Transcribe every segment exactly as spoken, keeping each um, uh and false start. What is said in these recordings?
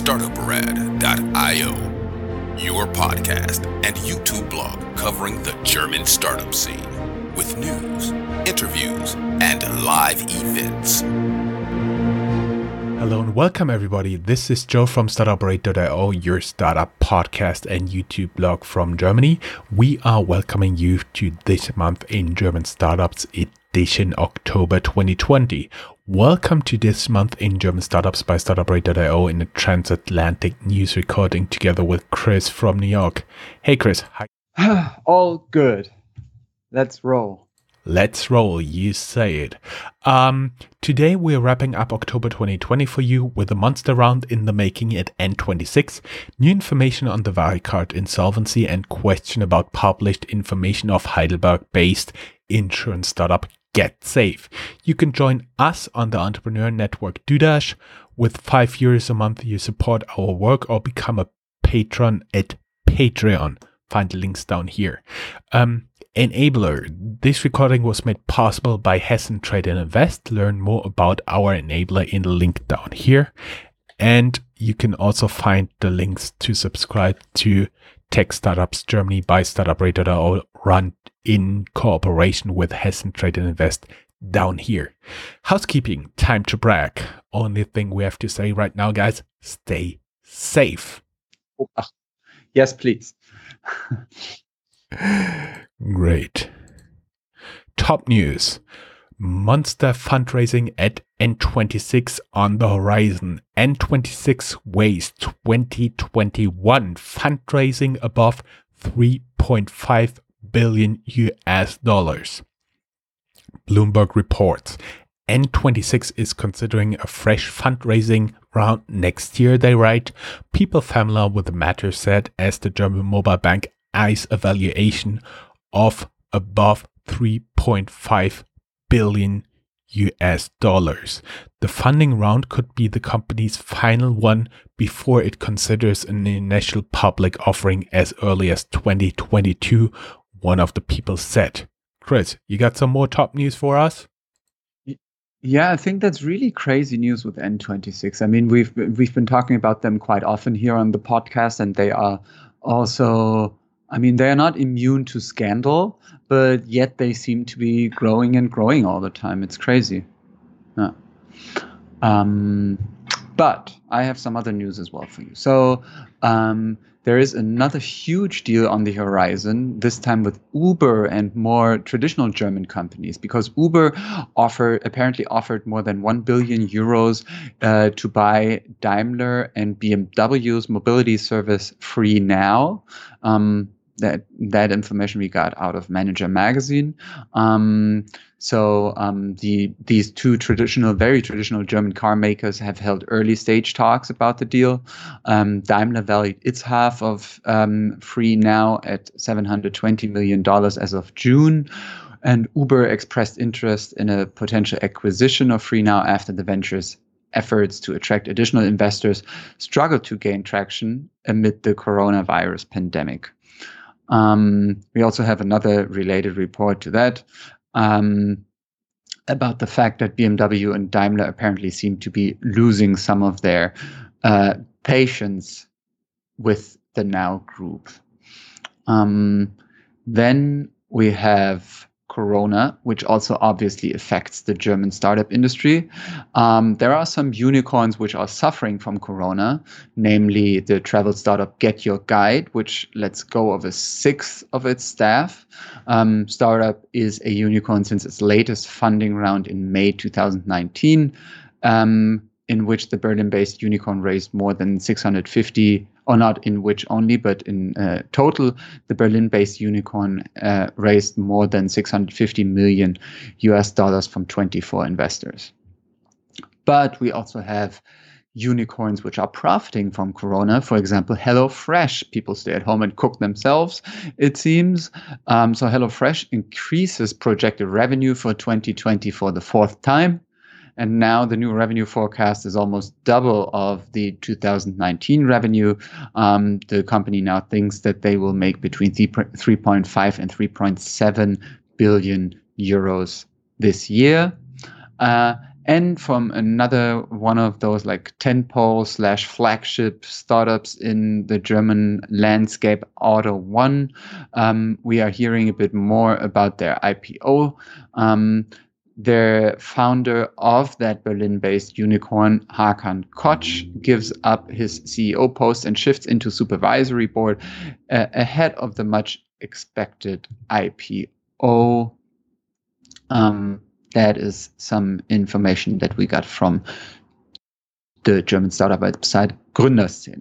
startuprad dot io, your podcast and YouTube blog covering the German startup scene with news, interviews, and live events. Hello and welcome everybody. This is Joe from startuprad dot io, your startup podcast and YouTube blog from Germany. We are welcoming you to this month in German Startups edition October twenty twenty. Welcome to this month in German Startups by startuprad dot io in a transatlantic news recording together with Chris from New York. Hey Chris, hi. All good. Let's roll. Let's roll, you say it. Um, today we're wrapping up October twenty twenty for you with a monster round in the making at N twenty-six, new information on the Wirecard insolvency, and question about published information of Heidelberg-based insurance startup GetSafe. You can join us on the Entrepreneur Network DoDash. With five euros a month, you support our work or become a patron at Patreon. Find the links down here. Um, Enabler. This recording was made possible by Hessen Trade and Invest. Learn more about our enabler in the link down here. And you can also find the links to subscribe to Tech Startups Germany by startuprad dot io, run in cooperation with Hessen Trade and Invest down here. Housekeeping, time to brag. Only thing we have to say right now, guys, stay safe. Yes, please. Great. Top news. Monster fundraising at N twenty-six on the horizon. N twenty-six Ways twenty twenty-one fundraising above three point five billion U S dollars. Bloomberg reports N twenty-six is considering a fresh fundraising round next year, they write. People familiar with the matter said as the German mobile bank eyes a valuation of above three point five billion U S dollars. The funding round could be the company's final one before it considers an initial public offering as early as twenty twenty-two, one of the people said. Chris, you got some more top news for us? Yeah, I think that's really crazy news with N twenty-six. I mean, we've we've been talking about them quite often here on the podcast, and they are also, I mean, they are not immune to scandal, but yet they seem to be growing and growing all the time. It's crazy. Yeah. Um, but I have some other news as well for you. So um, there is another huge deal on the horizon, this time with Uber and more traditional German companies, because Uber offer, apparently offered more than one billion euros uh, to buy Daimler and B M W's mobility service FreeNow. Um, that that information we got out of Manager Magazine. Um, so um, the these two traditional, very traditional German car makers have held early stage talks about the deal. Um, Daimler valued its half of um, FreeNow at seven hundred twenty million dollars as of June. And Uber expressed interest in a potential acquisition of FreeNow after the venture's efforts to attract additional investors struggled to gain traction amid the coronavirus pandemic. Um, we also have another related report to that um, about the fact that B M W and Daimler apparently seem to be losing some of their uh, patience with the Now Group. Um, then we have Corona, which also obviously affects the German startup industry. Um, there are some unicorns which are suffering from Corona, namely the travel startup Get Your Guide, which lets go of a sixth of its staff. Um, startup is a unicorn since its latest funding round in May two thousand nineteen, um, in which the Berlin-based unicorn raised more than six hundred fifty, or not in which only, but in uh, total, the Berlin-based unicorn uh, raised more than six hundred fifty million U S dollars from twenty-four investors. But we also have unicorns which are profiting from Corona. For example, HelloFresh. People stay at home and cook themselves, it seems. Um, so HelloFresh increases projected revenue for twenty twenty for the fourth time. And now the new revenue forecast is almost double of the two thousand nineteen revenue. Um, the company now thinks that they will make between three point five and three point seven billion euros this year. Uh, and from another one of those like tentpole slash flagship startups in the German landscape, AUTO1. Um, we are hearing a bit more about their I P O. Um, The founder of that Berlin-based unicorn, Hakan Koch, gives up his C E O post and shifts into supervisory board uh, ahead of the much expected I P O. Um, that is some information that we got from the German startup website Gründerszene.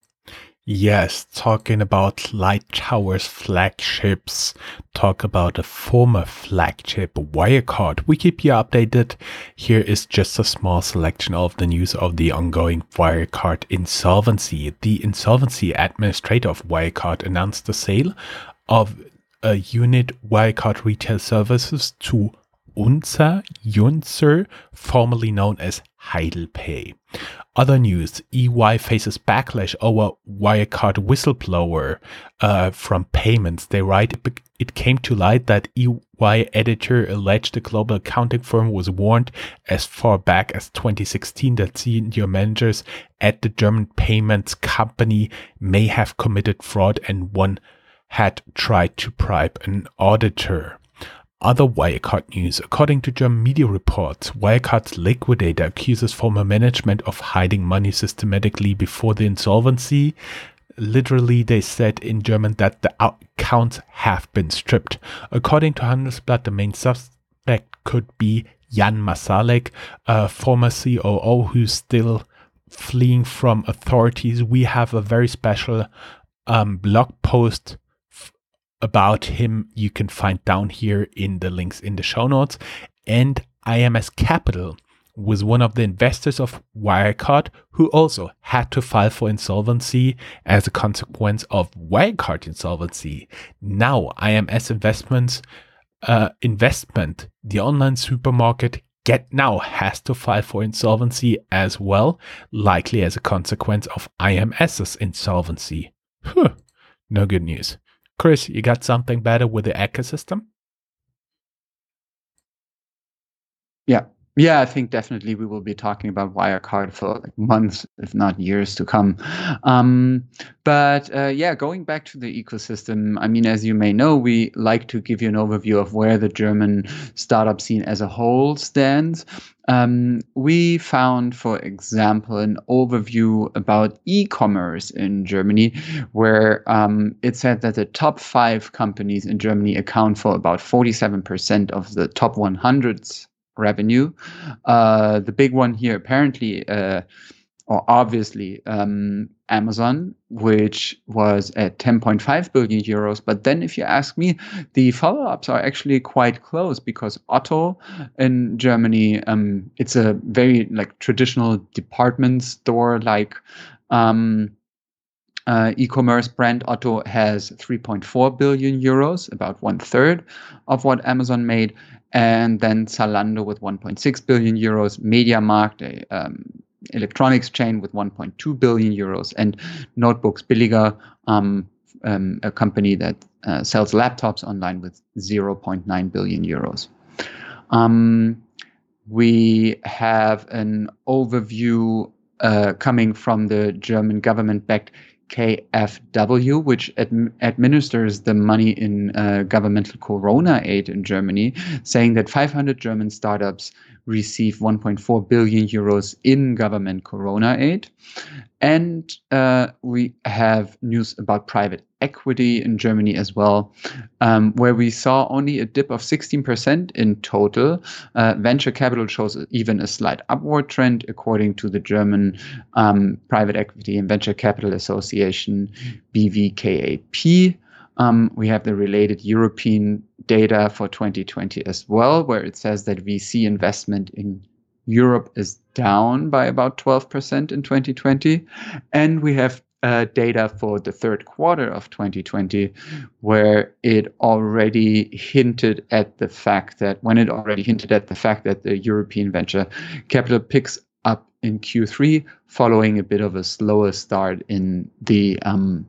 Yes, talking about Light Tower's flagships, talk about a former flagship, Wirecard. We keep you updated. Here is just a small selection of the news of the ongoing Wirecard insolvency. The insolvency administrator of Wirecard announced the sale of a unit Wirecard Retail Services to Unser Junzer, formerly known as HeidelPay. Other news, E Y faces backlash over Wirecard whistleblower uh, from payments. They write, it came to light that E Y editor alleged the global accounting firm was warned as far back as twenty sixteen that senior managers at the German payments company may have committed fraud and one had tried to bribe an auditor. Other Wirecard news. According to German media reports, Wirecard's liquidator accuses former management of hiding money systematically before the insolvency. Literally, they said in German that the accounts have been stripped. According to Handelsblatt, the main suspect could be Jan Masalek, a former C O O who's still fleeing from authorities. We have a very special um, blog post about him you can find down here in the links in the show notes. And I M S Capital was one of the investors of Wirecard who also had to file for insolvency as a consequence of Wirecard insolvency. Now I M S Investments uh, Investment, the online supermarket, GetNow has to file for insolvency as well, likely as a consequence of IMS's insolvency. Huh. No good news. Chris, you got something better with the ecosystem? Yeah. Yeah, I think definitely we will be talking about Wirecard for like months, if not years to come. Um, but uh, yeah, going back to the ecosystem, I mean, as you may know, we like to give you an overview of where the German startup scene as a whole stands. Um, we found, for example, an overview about e-commerce in Germany, where um, it said that the top five companies in Germany account for about forty-seven percent of the top one hundred's revenue. Uh, the big one here, apparently, uh, or obviously, um, Amazon, which was at ten point five billion euros. But then, if you ask me, the follow-ups are actually quite close, because Otto in Germany, um, it's a very like traditional department store like um, uh, e-commerce brand. Otto has three point four billion euros, about one third of what Amazon made. And then Zalando with one point six billion euros, MediaMarkt, a um, electronics chain, with one point two billion euros, and Notebooks Billiger, um, um, a company that uh, sells laptops online, with zero point nine billion euros. Um, we have an overview uh, coming from the German government-backed K F W, which ad- administers the money in uh, governmental Corona aid in Germany, saying that five hundred German startups receive one point four billion euros in government Corona aid. And uh, we have news about private equity in Germany as well, um, where we saw only a dip of sixteen percent in total. Uh, venture capital shows even a slight upward trend, according to the German um, Private Equity and Venture Capital Association, B V K A P. Um, we have the related European data for twenty twenty as well, where it says that V C investment in Europe is down by about twelve percent in twenty twenty. And we have uh, data for the third quarter of twenty twenty, where it already hinted at the fact that when it already hinted at the fact that the European venture capital picks up in Q three, following a bit of a slower start in the um,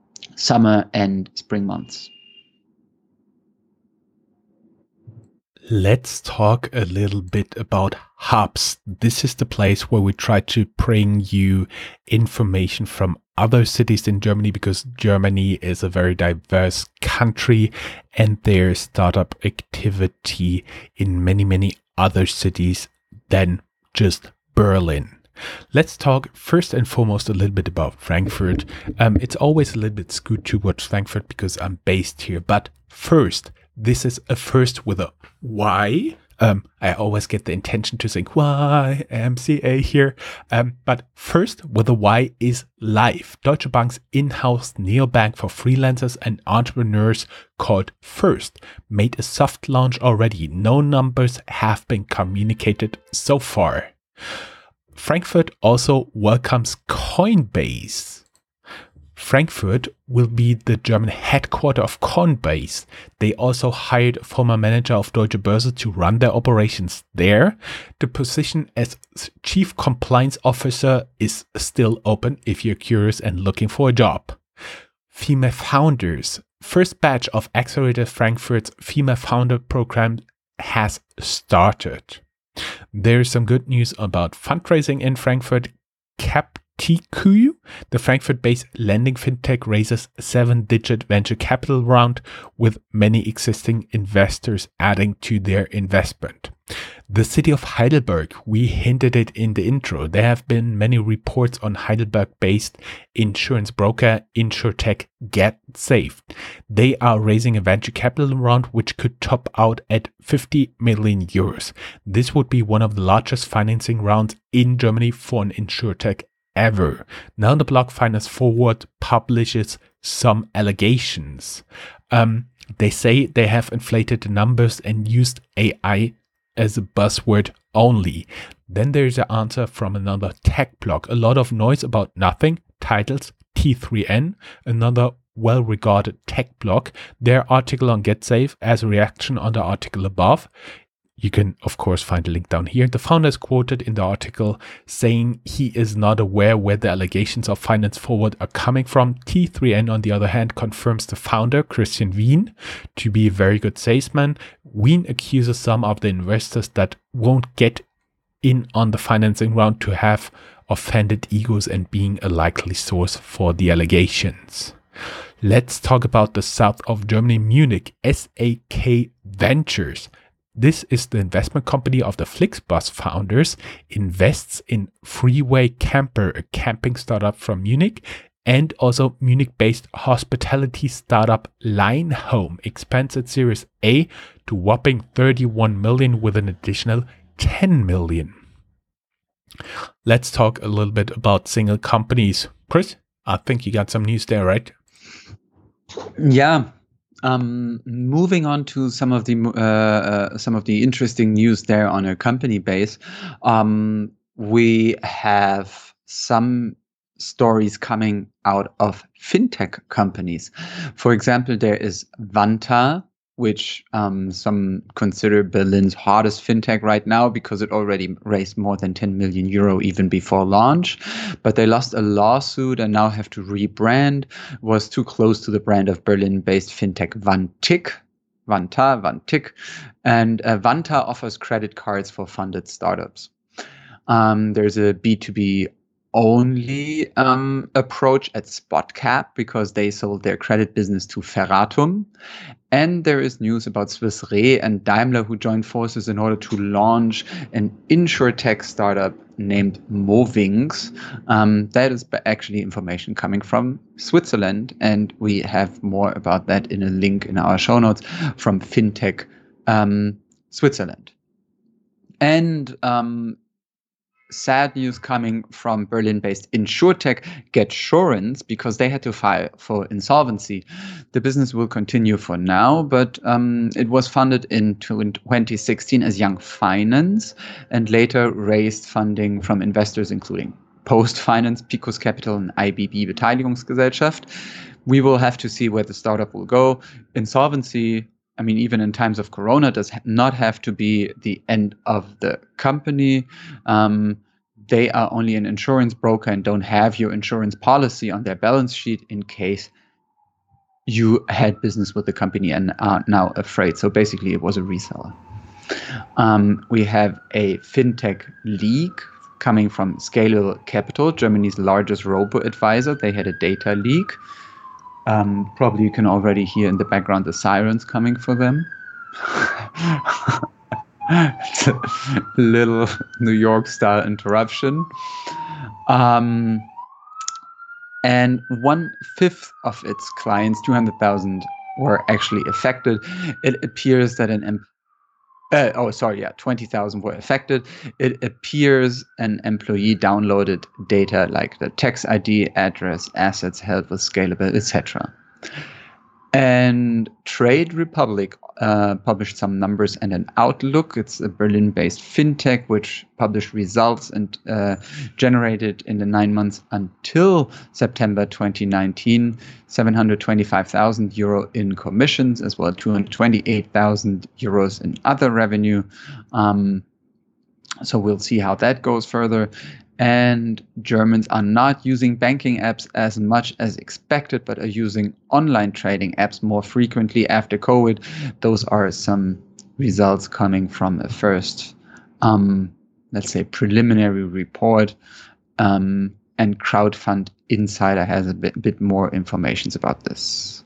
summer and spring months. Let's talk a little bit about hubs. This is the place where we try to bring you information from other cities in Germany, because Germany is a very diverse country and there's startup activity in many, many other cities than just Berlin. Let's talk first and foremost a little bit about Frankfurt. Um, it's always a little bit skewed towards Frankfurt because I'm based here. But first, this is a first with a Y. Um, I always get the intention to think Y M C A here. Um, but first with a Y is Live, Deutsche Bank's in-house neobank for freelancers and entrepreneurs called First, made a soft launch already. No numbers have been communicated so far. Frankfurt also welcomes Coinbase. Frankfurt will be the German headquarters of Coinbase. They also hired a former manager of Deutsche Börse to run their operations there. The position as Chief Compliance Officer is still open if you're curious and looking for a job. Female founders. First batch of Accelerator Frankfurt's female founder program has started. There's some good news about fundraising in Frankfurt. Capticu, the Frankfurt-based lending fintech, raises a seven-digit venture capital round with many existing investors adding to their investment. The city of Heidelberg, we hinted it in the intro. There have been many reports on Heidelberg-based insurance broker InsurTech GetSafe. They are raising a venture capital round which could top out at fifty million euros. This would be one of the largest financing rounds in Germany for an InsurTech ever. Now the blog Finance Forward publishes some allegations. Um, they say they have inflated the numbers and used A I as a buzzword only. Then there's an answer from another tech blog. A lot of noise about nothing. Titles T three N, another well-regarded tech blog. Their article on GetSafe as a reaction on the article above. You can, of course, find a link down here. The founder is quoted in the article saying he is not aware where the allegations of Finance Forward are coming from. T three N, on the other hand, confirms the founder, Christian Wien, to be a very good salesman. Wien accuses some of the investors that won't get in on the financing round to have offended egos and being a likely source for the allegations. Let's talk about the south of Germany, Munich. S A K Ventures. This is the investment company of the Flixbus founders, invests in Freeway Camper, a camping startup from Munich, and also Munich-based hospitality startup Line Home expands its Series A to whopping thirty-one million with an additional ten million. Let's talk a little bit about single companies. Chris, I think you got some news there, right? Yeah. Um, moving on to some of the uh, uh, some of the interesting news there on a company base, um, we have some stories coming out of fintech companies. For example, there is Vanta, which um, some consider Berlin's hardest fintech right now because it already raised more than ten million euro even before launch. But they lost a lawsuit and now have to rebrand. Was too close to the brand of Berlin-based fintech Vantik, Vanta, Vantik. And uh, Vanta offers credit cards for funded startups. Um, there's a B two B only um, approach at SpotCap because they sold their credit business to Ferratum. And there is news about Swiss Re and Daimler who joined forces in order to launch an insurtech startup named Movings. Um, that is actually information coming from Switzerland. And we have more about that in a link in our show notes from FinTech um, Switzerland. And um, sad news coming from Berlin-based InsurTech GetSurance because they had to file for insolvency. The business will continue for now, but um, it was funded in twenty sixteen as Young Finance and later raised funding from investors including Post Finance, Picos Capital, and I B B Beteiligungsgesellschaft. We will have to see where the startup will go. Insolvency, I mean, even in times of Corona, does not have to be the end of the company. Um, they are only an insurance broker and don't have your insurance policy on their balance sheet in case you had business with the company and are now afraid. So basically, it was a reseller. Um, we have a fintech leak coming from Scalable Capital, Germany's largest robo-advisor. They had a data leak. Um, probably you can already hear in the background the sirens coming for them. It's a little New York style interruption. Um, and one fifth of its clients, two hundred thousand, were actually affected. It appears that an em- uh, oh sorry yeah twenty thousand were affected. It appears an employee downloaded data like the tax I D, address, assets held with Scalable, et cetera. And Trade Republic uh, published some numbers and an outlook. It's a Berlin-based fintech which published results and uh, generated in the nine months until September twenty nineteen, seven hundred twenty-five thousand euro in commissions, as well as two hundred twenty-eight thousand euros in other revenue. Um, so we'll see how that goes further. And Germans are not using banking apps as much as expected, but are using online trading apps more frequently after COVID. Those are some results coming from a first, um, let's say, preliminary report. Um, and Crowdfund Insider has a bit, bit more information about this.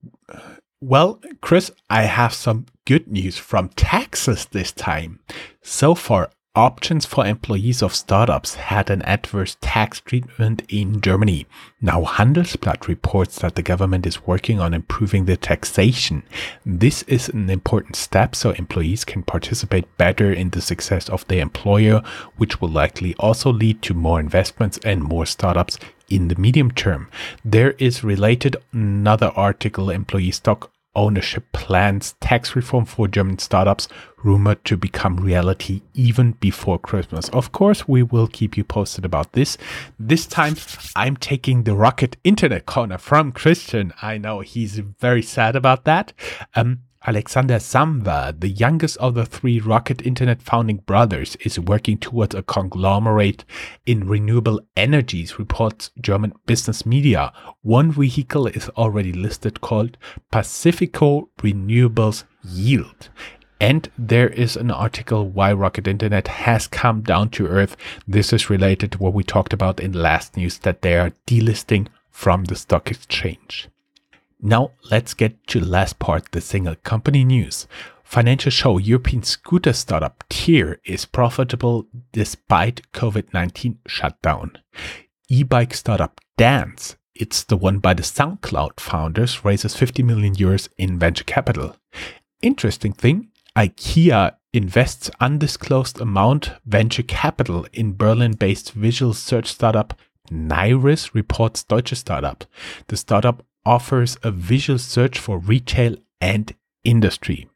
Well, Chris, I have some good news from taxes this time. So far, options for employees of startups had an adverse tax treatment in Germany. Now Handelsblatt reports that the government is working on improving the taxation. This is an important step so employees can participate better in the success of their employer, which will likely also lead to more investments and more startups in the medium term. There is related another article, employee stock ownership plans tax reform for German startups rumored to become reality even before Christmas. Of course, we will keep you posted about this. This time, I'm taking the Rocket Internet corner from Christian. I know he's very sad about that. Um, Alexander Samwer, the youngest of the three Rocket Internet founding brothers, is working towards a conglomerate in renewable energies, reports German business media. One vehicle is already listed called Pacifico Renewables Yield. And there is an article why Rocket Internet has come down to earth. This is related to what we talked about in last news, that they are delisting from the stock exchange. Now let's get to the last part, the single company news. Financial show European scooter startup Tier is profitable despite COVID nineteen shutdown. E-bike startup Dance, it's the one by the SoundCloud founders, raises fifty million euros in venture capital. Interesting thing, IKEA invests undisclosed amount venture capital in Berlin-based visual search startup Nairis, reports Deutsche Startup. The startup offers a visual search for retail and industry.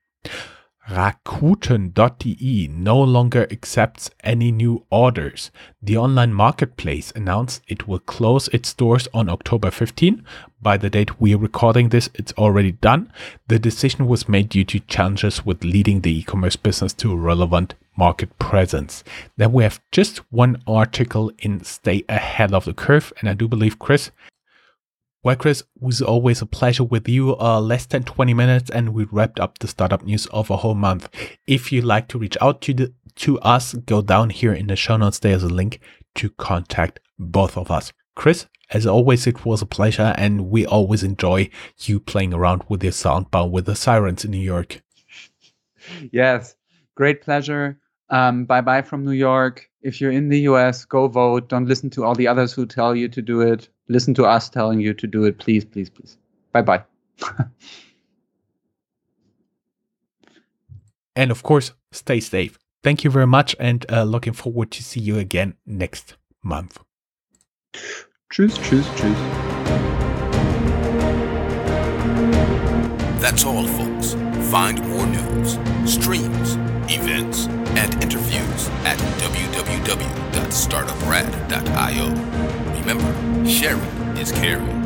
Rakuten dot D E no longer accepts any new orders. The online marketplace announced it will close its doors on October fifteenth. By the date we are recording this, it's already done. The decision was made due to challenges with leading the e-commerce business to a relevant market presence. Then we have just one article in Stay Ahead of the Curve, and I do believe, Chris, well, Chris, it was always a pleasure with you. Uh, less than twenty minutes and we wrapped up the startup news of a whole month. If you'd like to reach out to the, to us, go down here in the show notes. There's a link to contact both of us. Chris, as always, it was a pleasure, and we always enjoy you playing around with your soundbar with the sirens in New York. Yes, great pleasure. Um, bye-bye from New York. If you're in the U S, go vote. Don't listen to all the others who tell you to do it. Listen to us telling you to do it. Please, please, please. Bye-bye. And of course, stay safe. Thank you very much, and uh, looking forward to see you again next month. Tschüss, tschüss, tschüss. That's all, folks. Find more news, streams, events, and interviews at w w w dot startup rad dot i o. Remember, sharing is caring.